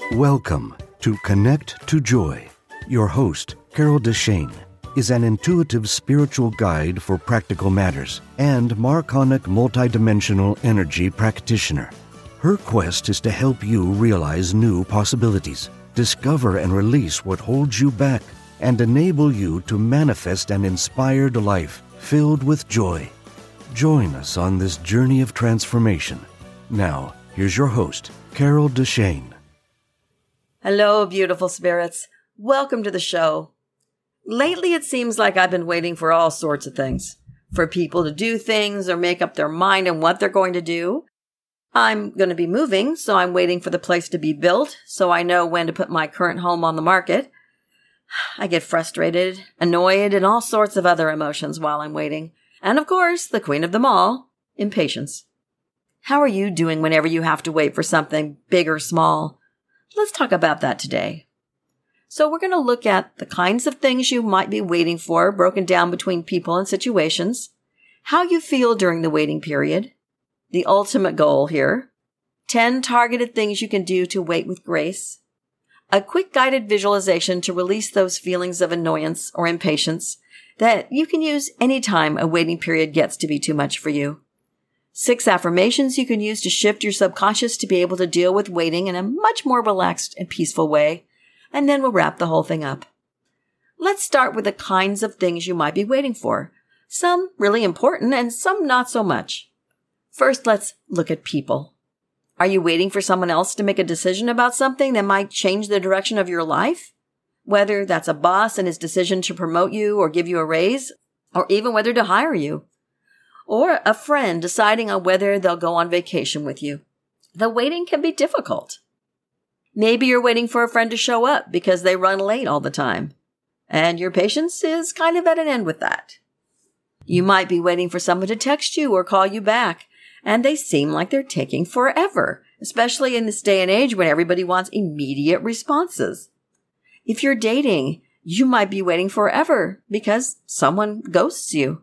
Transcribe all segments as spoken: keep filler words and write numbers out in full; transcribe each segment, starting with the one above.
Welcome to Connect to Joy. Your host, Carol Deshane, is an intuitive spiritual guide for practical matters and Marconic multidimensional energy practitioner. Her quest is to help you realize new possibilities, discover and release what holds you back, and enable you to manifest an inspired life filled with joy. Join us on this journey of transformation. Now, here's your host, Carol Deshane. Hello, beautiful spirits. Welcome to the show. Lately, it seems like I've been waiting for all sorts of things. For people to do things or make up their mind on what they're going to do. I'm going to be moving, so I'm waiting for the place to be built so I know when to put my current home on the market. I get frustrated, annoyed, and all sorts of other emotions while I'm waiting. And of course, the queen of them all, impatience. How are you doing whenever you have to wait for something big or small? Let's talk about that today. So we're going to look at the kinds of things you might be waiting for, broken down between people and situations, how you feel during the waiting period, the ultimate goal here, ten targeted things you can do to wait with grace, a quick guided visualization to release those feelings of annoyance or impatience that you can use anytime a waiting period gets to be too much for you. Six affirmations you can use to shift your subconscious to be able to deal with waiting in a much more relaxed and peaceful way. And then we'll wrap the whole thing up. Let's start with the kinds of things you might be waiting for. Some really important and some not so much. First, let's look at people. Are you waiting for someone else to make a decision about something that might change the direction of your life? Whether that's a boss and his decision to promote you or give you a raise, or even whether to hire you. Or a friend deciding on whether they'll go on vacation with you. The waiting can be difficult. Maybe you're waiting for a friend to show up because they run late all the time. And your patience is kind of at an end with that. You might be waiting for someone to text you or call you back, and they seem like they're taking forever, especially in this day and age when everybody wants immediate responses. If you're dating, you might be waiting forever because someone ghosts you.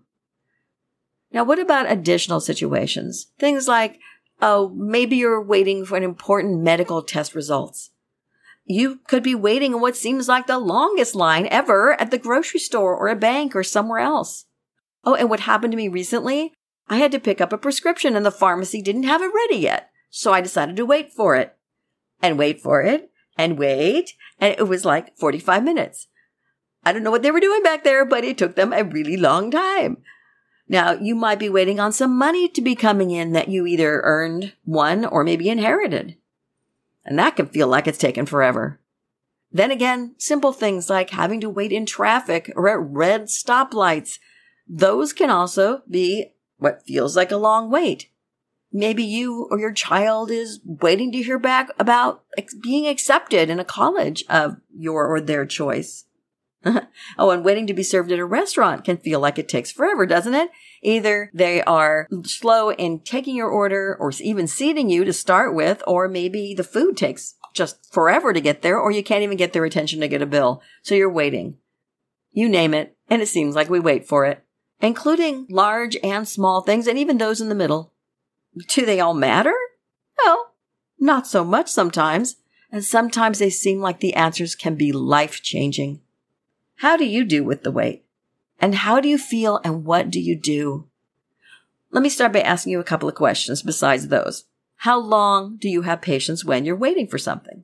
Now, what about additional situations? Things like, oh, maybe you're waiting for an important medical test results. You could be waiting in what seems like the longest line ever at the grocery store or a bank or somewhere else. Oh, and what happened to me recently? I had to pick up a prescription and the pharmacy didn't have it ready yet. So I decided to wait for it. And wait for it. And wait. And it was like forty-five minutes. I don't know what they were doing back there, but it took them a really long time. Now, you might be waiting on some money to be coming in that you either earned, won, or maybe inherited. And that can feel like it's taken forever. Then again, simple things like having to wait in traffic or at red stoplights, those can also be what feels like a long wait. Maybe you or your child is waiting to hear back about being accepted in a college of your or their choice. Oh, and waiting to be served at a restaurant can feel like it takes forever, doesn't it? Either they are slow in taking your order or even seating you to start with, or maybe the food takes just forever to get there, or you can't even get their attention to get a bill. So you're waiting. You name it, and it seems like we wait for it, including large and small things, and even those in the middle. Do they all matter? No, not so much sometimes. And sometimes they seem like the answers can be life-changing. How do you do with the wait? And how do you feel and what do you do? Let me start by asking you a couple of questions besides those. How long do you have patience when you're waiting for something?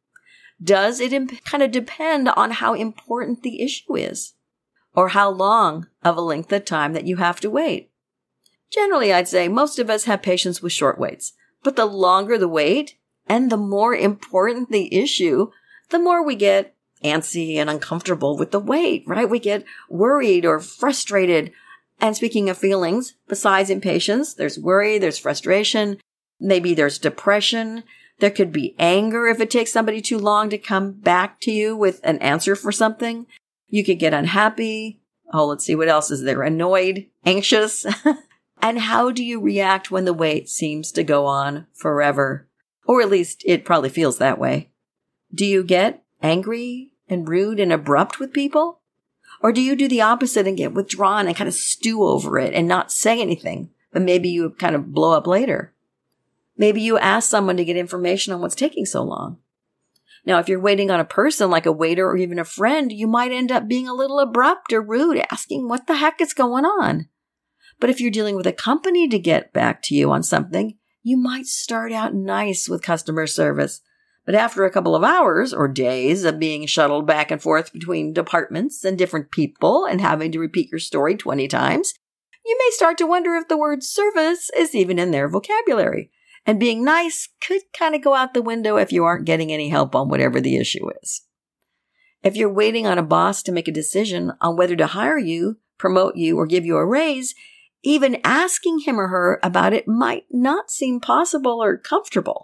Does it imp- kind of depend on how important the issue is? Or how long of a length of time that you have to wait? Generally, I'd say most of us have patience with short waits. But the longer the wait and the more important the issue, the more we get antsy and uncomfortable with the wait, right? We get worried or frustrated. And speaking of feelings, besides impatience, there's worry, there's frustration, maybe there's depression. There could be anger if it takes somebody too long to come back to you with an answer for something. You could get unhappy. Oh, let's see, what else is there? Annoyed, anxious. And how do you react when the wait seems to go on forever? Or at least it probably feels that way. Do you get angry and rude and abrupt with people? Or do you do the opposite and get withdrawn and kind of stew over it and not say anything, but maybe you kind of blow up later? Maybe you ask someone to get information on what's taking so long. Now, if you're waiting on a person like a waiter or even a friend, you might end up being a little abrupt or rude, asking what the heck is going on. But if you're dealing with a company to get back to you on something, you might start out nice with customer service. But after a couple of hours or days of being shuttled back and forth between departments and different people and having to repeat your story twenty times, you may start to wonder if the word service is even in their vocabulary. And being nice could kind of go out the window if you aren't getting any help on whatever the issue is. If you're waiting on a boss to make a decision on whether to hire you, promote you, or give you a raise, even asking him or her about it might not seem possible or comfortable.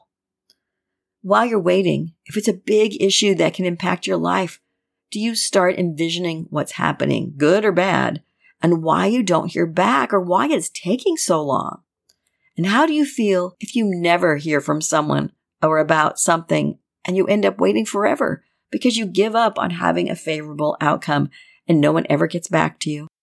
While you're waiting, if it's a big issue that can impact your life, do you start envisioning what's happening, good or bad, and why you don't hear back or why it's taking so long? And how do you feel if you never hear from someone or about something and you end up waiting forever because you give up on having a favorable outcome and no one ever gets back to you?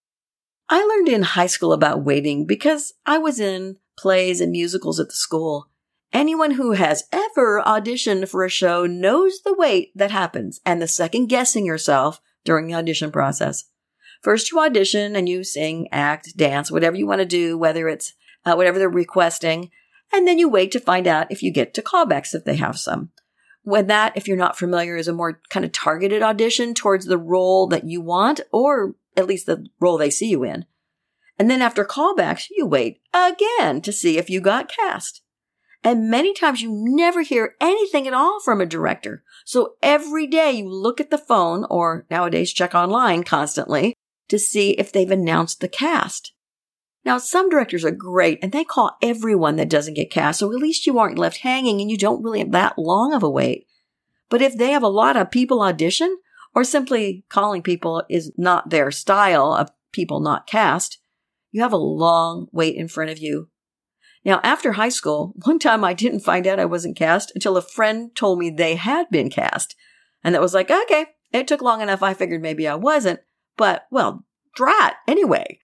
I learned in high school about waiting because I was in plays and musicals at the school. Anyone who has ever auditioned for a show knows the wait that happens and the second guessing yourself during the audition process. First you audition and you sing, act, dance, whatever you want to do, whether it's uh, whatever they're requesting, and then you wait to find out if you get to callbacks if they have some. When that, if you're not familiar, is a more kind of targeted audition towards the role that you want, or at least the role they see you in. And then after callbacks, you wait again to see if you got cast. And many times you never hear anything at all from a director. So every day you look at the phone, or nowadays check online constantly, to see if they've announced the cast. Now, some directors are great and they call everyone that doesn't get cast, so at least you aren't left hanging and you don't really have that long of a wait. But if they have a lot of people audition, or simply calling people is not their style of people not cast, you have a long wait in front of you. Now, after high school, one time I didn't find out I wasn't cast until a friend told me they had been cast. And that was like, okay, it took long enough. I figured maybe I wasn't, but well, drat anyway.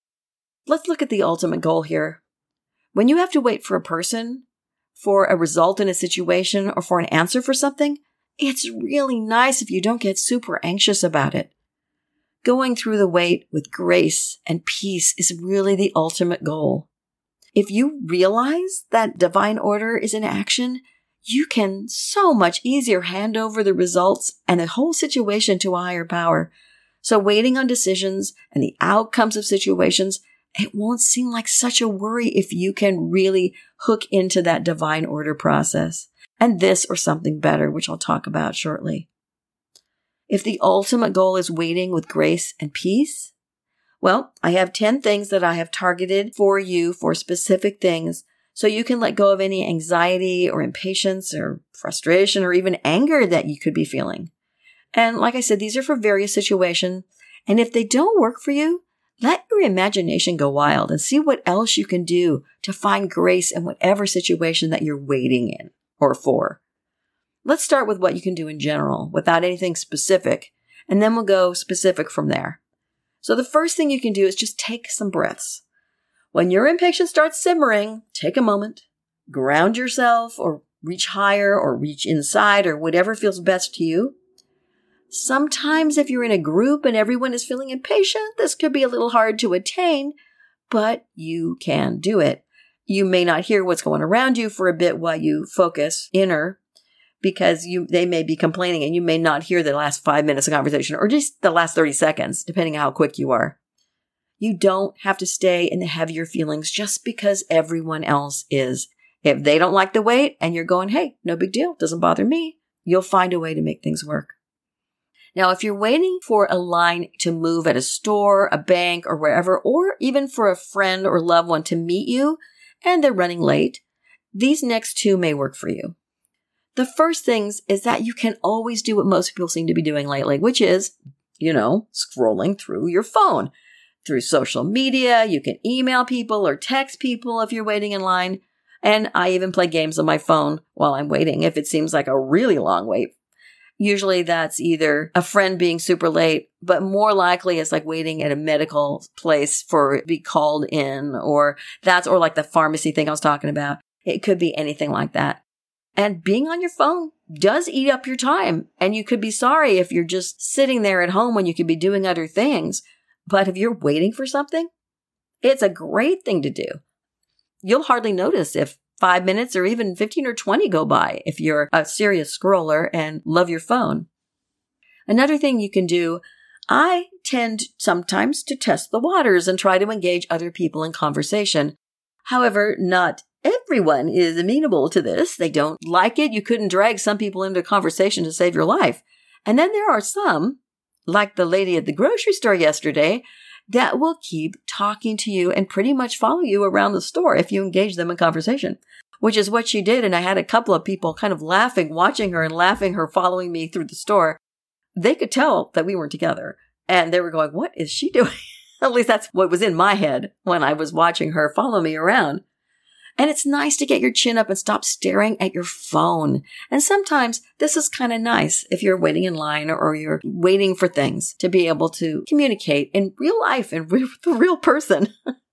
Let's look at the ultimate goal here. When you have to wait for a person, for a result in a situation, or for an answer for something, it's really nice if you don't get super anxious about it. Going through the wait with grace and peace is really the ultimate goal. If you realize that divine order is in action, you can so much easier hand over the results and the whole situation to a higher power. So waiting on decisions and the outcomes of situations, it won't seem like such a worry if you can really hook into that divine order process. And this or something better, which I'll talk about shortly. If the ultimate goal is waiting with grace and peace, well, I have ten things that I have targeted for you for specific things so you can let go of any anxiety or impatience or frustration or even anger that you could be feeling. And like I said, these are for various situations. And if they don't work for you, let your imagination go wild and see what else you can do to find grace in whatever situation that you're waiting in or for. Let's start with what you can do in general without anything specific, and then we'll go specific from there. So the first thing you can do is just take some breaths. When your impatience starts simmering, take a moment, ground yourself or reach higher or reach inside or whatever feels best to you. Sometimes if you're in a group and everyone is feeling impatient, this could be a little hard to attain, but you can do it. You may not hear what's going around you for a bit while you focus inner, because you they may be complaining and you may not hear the last five minutes of conversation or just the last thirty seconds, depending on how quick you are. You don't have to stay in the heavier feelings just because everyone else is. If they don't like the wait and you're going, hey, no big deal, doesn't bother me, you'll find a way to make things work. Now, if you're waiting for a line to move at a store, a bank, or wherever, or even for a friend or loved one to meet you and they're running late, these next two may work for you. The first things is that you can always do what most people seem to be doing lately, which is, you know, scrolling through your phone. Through social media, you can email people or text people if you're waiting in line. And I even play games on my phone while I'm waiting if it seems like a really long wait. Usually that's either a friend being super late, but more likely it's like waiting at a medical place for it to be called in, or that's, or like the pharmacy thing I was talking about. It could be anything like that. And being on your phone does eat up your time. And you could be sorry if you're just sitting there at home when you could be doing other things. But if you're waiting for something, it's a great thing to do. You'll hardly notice if five minutes or even fifteen or twenty go by if you're a serious scroller and love your phone. Another thing you can do, I tend sometimes to test the waters and try to engage other people in conversation. However, not everyone is amenable to this. They don't like it. You couldn't drag some people into conversation to save your life. And then there are some, like the lady at the grocery store yesterday, that will keep talking to you and pretty much follow you around the store if you engage them in conversation, which is what she did. And I had a couple of people kind of laughing, watching her and laughing her, following me through the store. They could tell that we weren't together. And they were going, what is she doing? At least that's what was in my head when I was watching her follow me around. And it's nice to get your chin up and stop staring at your phone. And sometimes this is kind of nice if you're waiting in line or you're waiting for things to be able to communicate in real life and with a real person.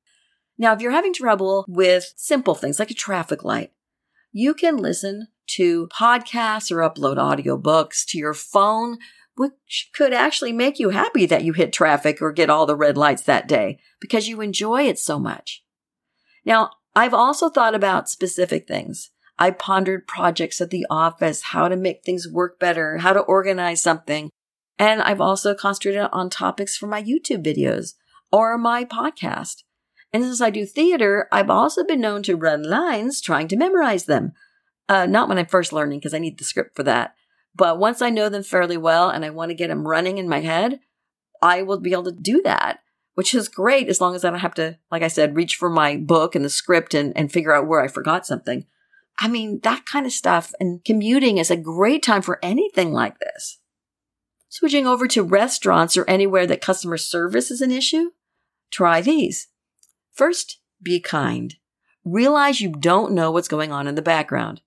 Now, if you're having trouble with simple things like a traffic light, you can listen to podcasts or upload audiobooks to your phone, which could actually make you happy that you hit traffic or get all the red lights that day because you enjoy it so much. Now, I've also thought about specific things. I pondered projects at the office, how to make things work better, how to organize something. And I've also concentrated on topics for my YouTube videos or my podcast. And since I do theater, I've also been known to run lines trying to memorize them. Uh, not when I'm first learning because I need the script for that. But once I know them fairly well and I want to get them running in my head, I will be able to do that, which is great as long as I don't have to, like I said, reach for my book and the script and, and figure out where I forgot something. I mean, that kind of stuff and commuting is a great time for anything like this. Switching over to restaurants or anywhere that customer service is an issue, try these. First, be kind. Realize you don't know what's going on in the background.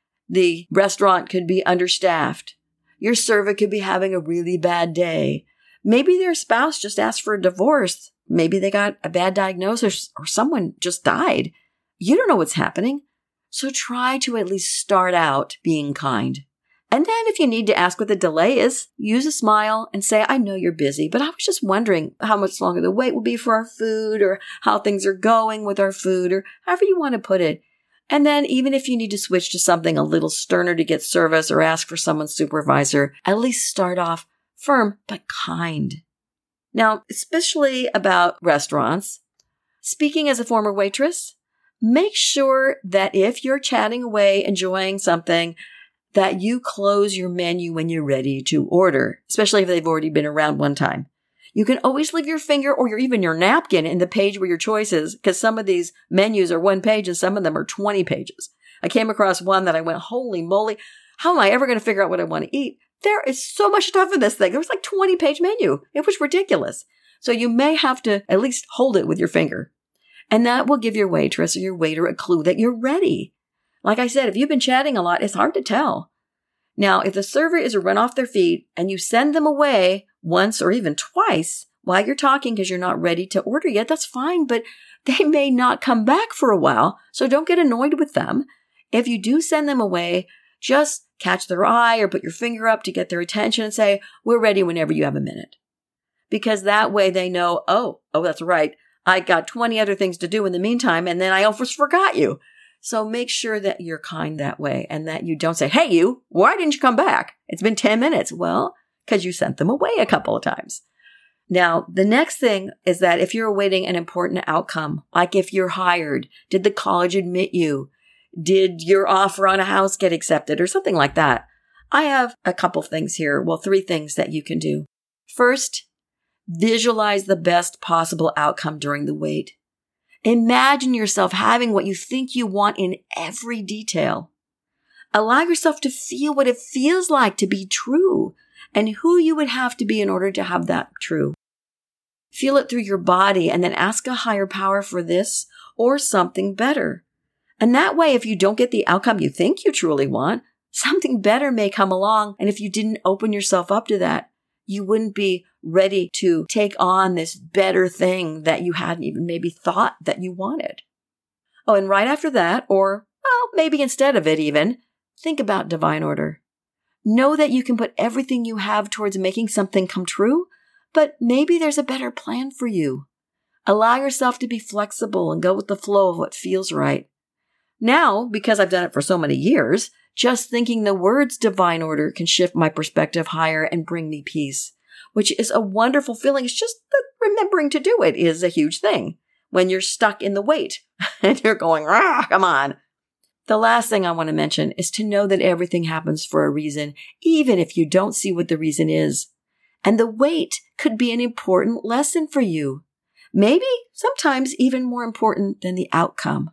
The restaurant could be understaffed. Your server could be having a really bad day. Maybe their spouse just asked for a divorce. Maybe they got a bad diagnosis or someone just died. You don't know what's happening. So try to at least start out being kind. And then if you need to ask what the delay is, use a smile and say, I know you're busy, but I was just wondering how much longer the wait will be for our food or how things are going with our food or however you want to put it. And then even if you need to switch to something a little sterner to get service or ask for someone's supervisor, at least start off firm but kind. Now, especially about restaurants, speaking as a former waitress, make sure that if you're chatting away, enjoying something, that you close your menu when you're ready to order, especially if they've already been around one time. You can always leave your finger or your, even your napkin in the page where your choice is, because some of these menus are one page and some of them are twenty pages. I came across one that I went, holy moly, how am I ever going to figure out what I want to eat? There is so much stuff in this thing. There was like twenty page menu. It was ridiculous. So you may have to at least hold it with your finger. And that will give your waitress or your waiter a clue that you're ready. Like I said, if you've been chatting a lot, it's hard to tell. Now, if the server is a run off their feet and you send them away once or even twice while you're talking because you're not ready to order yet, that's fine, but they may not come back for a while, so don't get annoyed with them. If you do send them away, just catch their eye or put your finger up to get their attention and say, we're ready whenever you have a minute. Because that way they know, oh, oh, that's right. I got twenty other things to do in the meantime, and then I almost forgot you. So make sure that you're kind that way and that you don't say, hey, you, why didn't you come back? It's been ten minutes. Well, because you sent them away a couple of times. Now, the next thing is that if you're awaiting an important outcome, like if you're hired, did the college admit you? Did your offer on a house get accepted or something like that? I have a couple things here. Well, three things that you can do. First, visualize the best possible outcome during the wait. Imagine yourself having what you think you want in every detail. Allow yourself to feel what it feels like to be true and who you would have to be in order to have that true. Feel it through your body and then ask a higher power for this or something better. And that way, if you don't get the outcome you think you truly want, something better may come along. And if you didn't open yourself up to that, you wouldn't be ready to take on this better thing that you hadn't even maybe thought that you wanted. Oh, and right after that, or well, maybe instead of it even, think about divine order. Know that you can put everything you have towards making something come true, but maybe there's a better plan for you. Allow yourself to be flexible and go with the flow of what feels right. Now, because I've done it for so many years, just thinking the words divine order can shift my perspective higher and bring me peace, which is a wonderful feeling. It's just that remembering to do it is a huge thing when you're stuck in the wait and you're going, ah, come on. The last thing I want to mention is to know that everything happens for a reason, even if you don't see what the reason is. And the wait could be an important lesson for you. Maybe sometimes even more important than the outcome.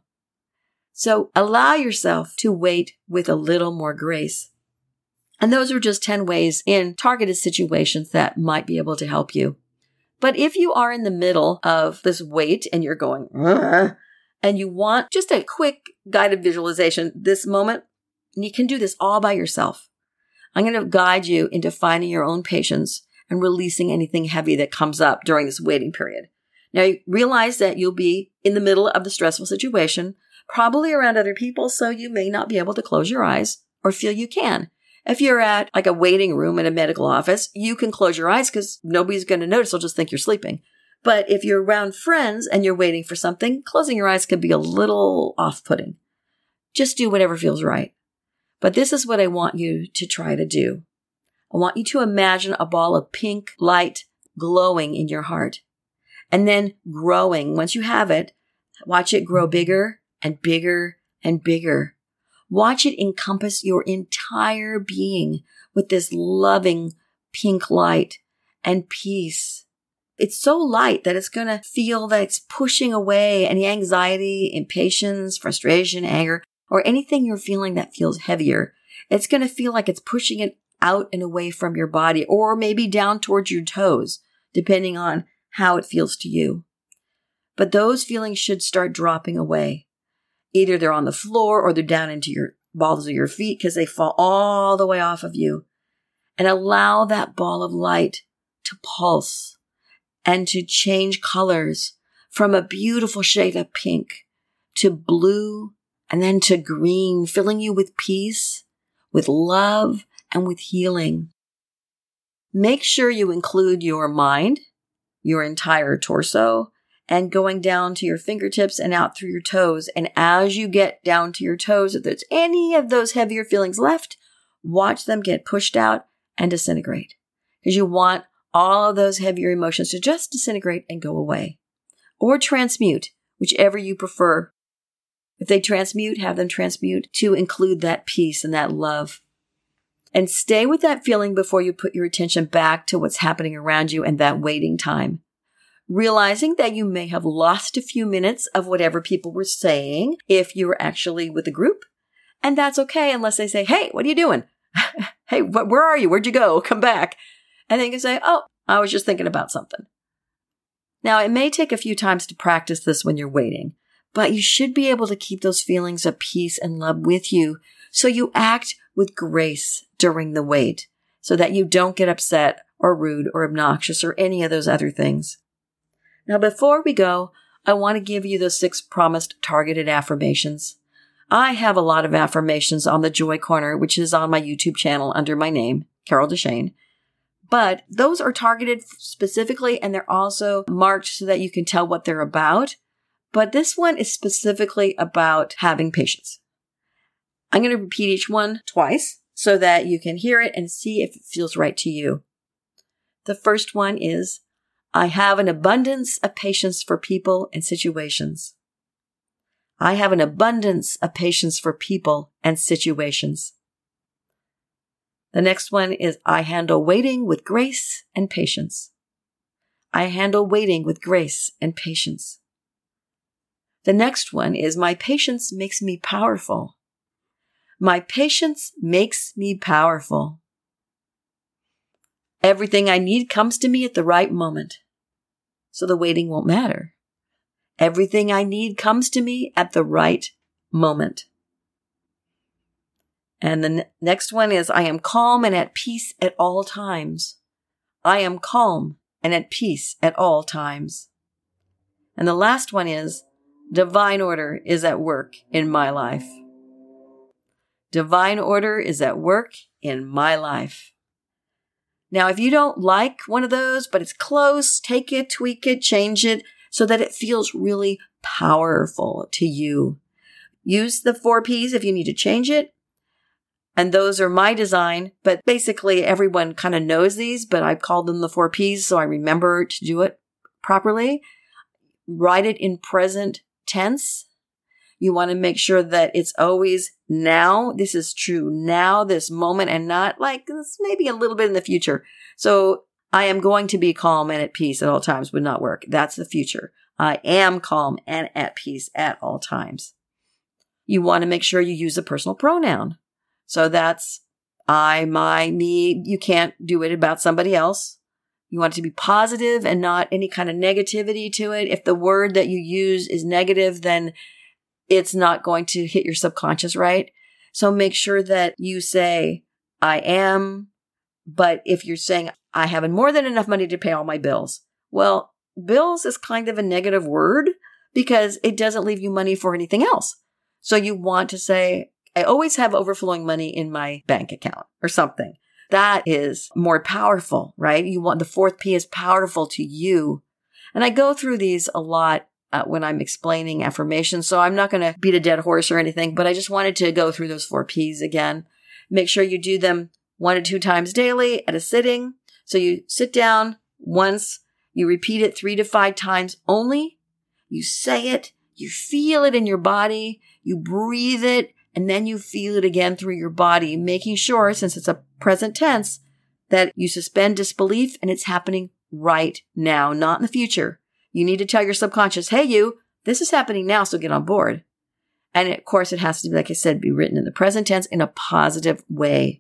So allow yourself to wait with a little more grace. And those are just ten ways in targeted situations that might be able to help you. But if you are in the middle of this wait and you're going, Ugh, and you want just a quick guided visualization this moment, and you can do this all by yourself. I'm going to guide you into finding your own patience and releasing anything heavy that comes up during this waiting period. Now, you realize that you'll be in the middle of the stressful situation, probably around other people, so you may not be able to close your eyes or feel you can. If you're at like a waiting room in a medical office, you can close your eyes because nobody's going to notice. They'll just think you're sleeping. But if you're around friends and you're waiting for something, closing your eyes could be a little off-putting. Just do whatever feels right. But this is what I want you to try to do. I want you to imagine a ball of pink light glowing in your heart. And then growing. Once you have it, watch it grow bigger and bigger and bigger. Watch it encompass your entire being with this loving pink light and peace. It's so light that it's going to feel that it's pushing away any anxiety, impatience, frustration, anger, or anything you're feeling that feels heavier. It's going to feel like it's pushing it out and away from your body, or maybe down towards your toes, depending on how it feels to you. But those feelings should start dropping away. Either they're on the floor or they're down into your balls of your feet because they fall all the way off of you. And allow that ball of light to pulse and to change colors from a beautiful shade of pink to blue and then to green, filling you with peace, with love, and with healing. Make sure you include your mind, your entire torso, and going down to your fingertips and out through your toes. And as you get down to your toes, if there's any of those heavier feelings left, watch them get pushed out and disintegrate. Because you want all of those heavier emotions to just disintegrate and go away. Or transmute, whichever you prefer. If they transmute, have them transmute to include that peace and that love. And stay with that feeling before you put your attention back to what's happening around you and that waiting time. Realizing that you may have lost a few minutes of whatever people were saying if you were actually with a group. And that's okay unless they say, hey, what are you doing? Hey, wh- where are you? Where'd you go? Come back. And then you can say, oh, I was just thinking about something. Now, it may take a few times to practice this when you're waiting, but you should be able to keep those feelings of peace and love with you so you act with grace during the wait so that you don't get upset or rude or obnoxious or any of those other things. Now, before we go, I want to give you those six promised targeted affirmations. I have a lot of affirmations on the Joy Corner, which is on my YouTube channel under my name, Carol Deshane. But those are targeted specifically, and they're also marked so that you can tell what they're about. But this one is specifically about having patience. I'm going to repeat each one twice so that you can hear it and see if it feels right to you. The first one is, I have an abundance of patience for people and situations. I have an abundance of patience for people and situations. The next one is, I handle waiting with grace and patience. I handle waiting with grace and patience. The next one is, my patience makes me powerful. My patience makes me powerful. Everything I need comes to me at the right moment, so the waiting won't matter. Everything I need comes to me at the right moment. And the n- next one is, I am calm and at peace at all times. I am calm and at peace at all times. And the last one is, divine order is at work in my life. Divine order is at work in my life. Now, if you don't like one of those, but it's close, take it, tweak it, change it so that it feels really powerful to you. Use the four P's if you need to change it. And those are my design, but basically everyone kind of knows these, but I've called them the four P's so I remember to do it properly. Write it in present tense. You want to make sure that it's always now. This is true now, this moment, and not like this maybe a little bit in the future. So I am going to be calm and at peace at all times would not work. That's the future. I am calm and at peace at all times. You want to make sure you use a personal pronoun. So that's I, my, me. You can't do it about somebody else. You want it to be positive and not any kind of negativity to it. If the word that you use is negative, then it's not going to hit your subconscious, right? So make sure that you say, I am, but if you're saying, I have more than enough money to pay all my bills. Well, bills is kind of a negative word because it doesn't leave you money for anything else. So you want to say, I always have overflowing money in my bank account or something. That is more powerful, right? You want the fourth P is powerful to you. And I go through these a lot Uh, when I'm explaining affirmations. So I'm not going to beat a dead horse or anything, but I just wanted to go through those four P's again. Make sure you do them one to two times daily at a sitting. So you sit down once, you repeat it three to five times only. You say it, you feel it in your body, you breathe it, and then you feel it again through your body, making sure, since it's a present tense, that you suspend disbelief and it's happening right now, not in the future. You need to tell your subconscious, hey, you, this is happening now, so get on board. And of course, it has to be, like I said, be written in the present tense in a positive way.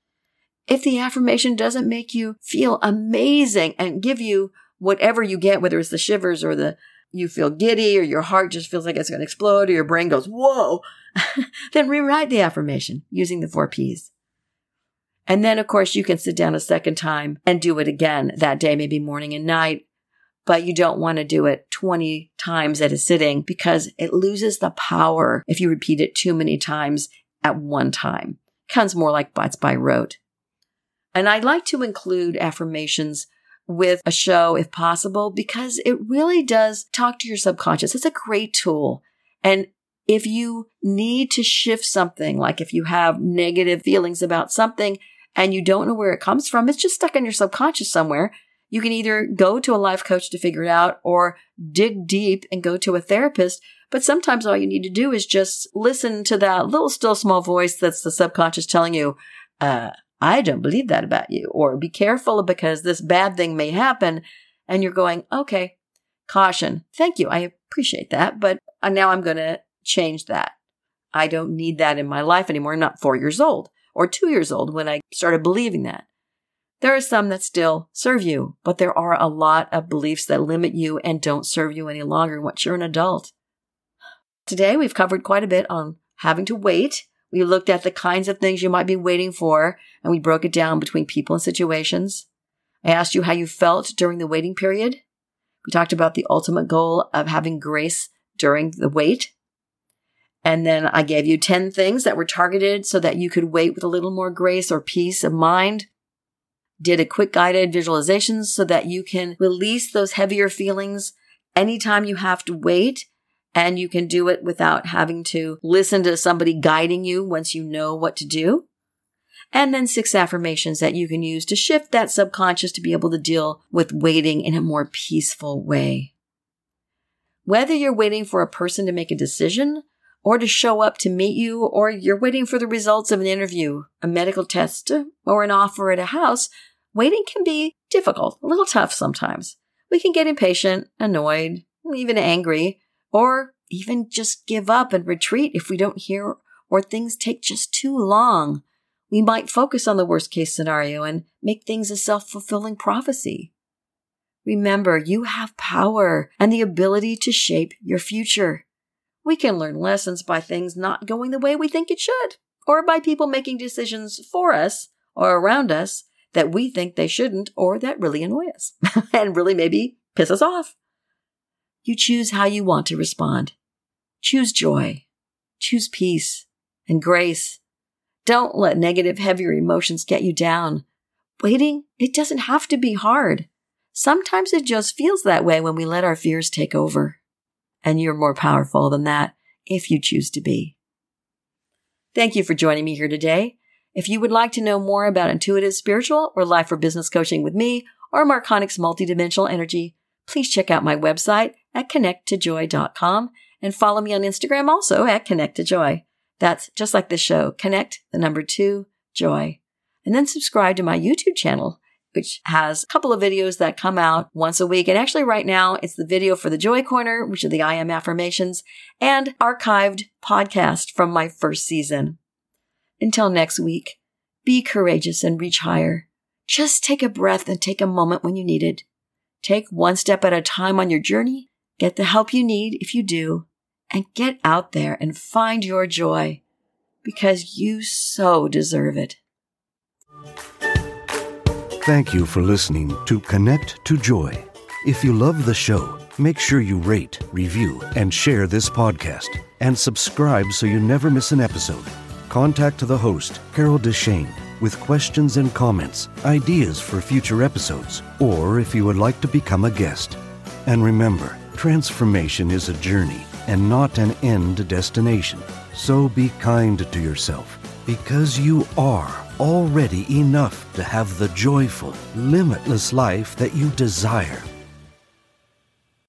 If the affirmation doesn't make you feel amazing and give you whatever you get, whether it's the shivers or the you feel giddy or your heart just feels like it's going to explode or your brain goes, whoa, then rewrite the affirmation using the four P's. And then, of course, you can sit down a second time and do it again that day, maybe morning and night. But you don't want to do it twenty times at a sitting because it loses the power if you repeat it too many times at one time. It comes more like it's by rote. And I like to include affirmations with a show if possible because it really does talk to your subconscious. It's a great tool. And if you need to shift something, like if you have negative feelings about something and you don't know where it comes from, it's just stuck in your subconscious somewhere. You can either go to a life coach to figure it out or dig deep and go to a therapist. But sometimes all you need to do is just listen to that little still small voice that's the subconscious telling you, uh, I don't believe that about you, or be careful because this bad thing may happen. And you're going, okay, caution. Thank you. I appreciate that. But now I'm going to change that. I don't need that in my life anymore. I'm not four years old or two years old when I started believing that. There are some that still serve you, but there are a lot of beliefs that limit you and don't serve you any longer once you're an adult. Today, we've covered quite a bit on having to wait. We looked at the kinds of things you might be waiting for, and we broke it down between people and situations. I asked you how you felt during the waiting period. We talked about the ultimate goal of having grace during the wait. And then I gave you ten things that were targeted so that you could wait with a little more grace or peace of mind. Did a quick guided visualization so that you can release those heavier feelings anytime you have to wait, and you can do it without having to listen to somebody guiding you once you know what to do. And then six affirmations that you can use to shift that subconscious to be able to deal with waiting in a more peaceful way. Whether you're waiting for a person to make a decision or to show up to meet you, or you're waiting for the results of an interview, a medical test, or an offer at a house, waiting can be difficult, a little tough sometimes. We can get impatient, annoyed, even angry, or even just give up and retreat if we don't hear or things take just too long. We might focus on the worst case scenario and make things a self-fulfilling prophecy. Remember, you have power and the ability to shape your future. We can learn lessons by things not going the way we think it should, or by people making decisions for us or around us that we think they shouldn't, or that really annoy us and really maybe piss us off. You choose how you want to respond. Choose joy, choose peace and grace, Don't let negative, heavier emotions get you down. Waiting, it doesn't have to be hard. Sometimes it just feels that way when we let our fears take over. And you're more powerful than that if you choose to be. Thank you for joining me here today. If you would like to know more about intuitive, spiritual, or life or business coaching with me or Mark Connick's multidimensional energy, please check out my website at connect to joy dot com and follow me on Instagram also at connect to joy. That's just like this show, Connect, the number two, Joy. And then subscribe to my YouTube channel, which has a couple of videos that come out once a week. And actually right now, it's the video for the Joy Corner, which are the I Am affirmations, and archived podcast from my first season. Until next week, be courageous and reach higher. Just take a breath and take a moment when you need it. Take one step at a time on your journey, get the help you need if you do, and get out there and find your joy, because you so deserve it. Thank you for listening to Connect to Joy. If you love the show, make sure you rate, review, and share this podcast, and subscribe so you never miss an episode. Contact the host, Carol Deshane, with questions and comments, ideas for future episodes, or if you would like to become a guest. And remember, transformation is a journey and not an end destination. So be kind to yourself, because you are already enough to have the joyful, limitless life that you desire.